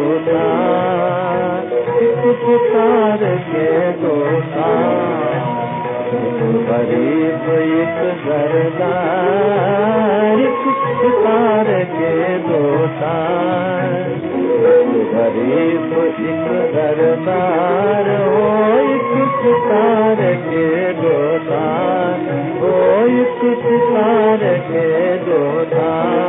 दोता, एक सितारे के दोता, एक गरीब एक सरदार, एक सितारे के दोता, एक गरीब एक सरदार, ओ एक सितारे के दोता, ओ एक सितारे के दोता।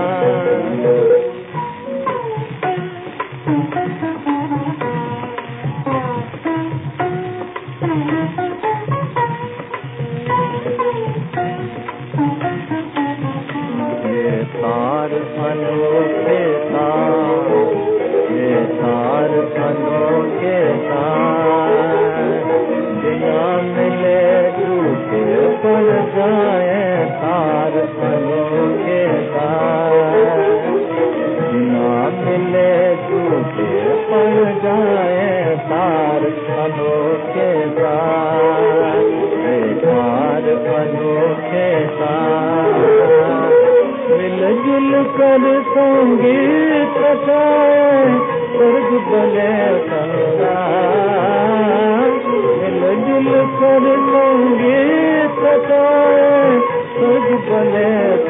तार अनोखे तार, ये तार अनोखे तार, बिना मिले टूटे पड़ जाए तार अनोखे तार, बिना मिले टूटे पड़ जाए तार अनोखे तार, ये तार अनोखे तार, मिलजुल कर संगीत गाए स्वर्ग बने संसार, मिलजुल कर संगीत गाए स्वर्ग बने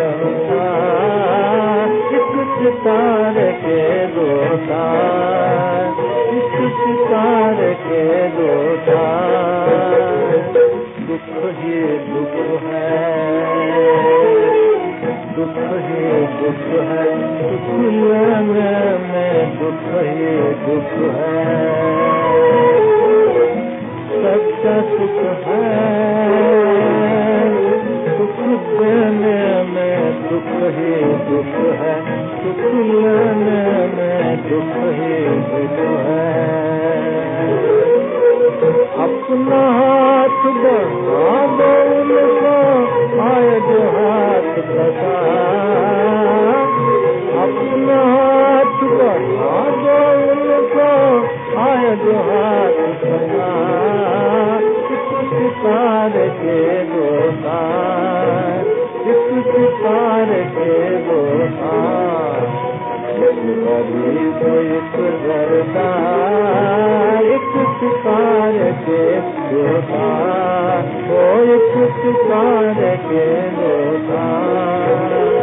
संसार, एक सितारे के दो तार, एक सितारे के दो तार, दुख ही दुख है, दुख ही दुख है, दुनिया में दुख ही दुख है, सच्चा सुख है, सुख देने में दुख ही दुख है, सुख लेने में दुख ही दुख है। अपना हाथ बढ़ा दो उनको, आए जो हाथ फंसा, अपना हाथ बढ़ा दो उनको, आए जो हाथ फंसा, इस सितारे के दो तार, इस सितारे के दो तार, एक गरीब एक सरदार, एक सितारे के दो तार, ओ एक सितारे के दो तार।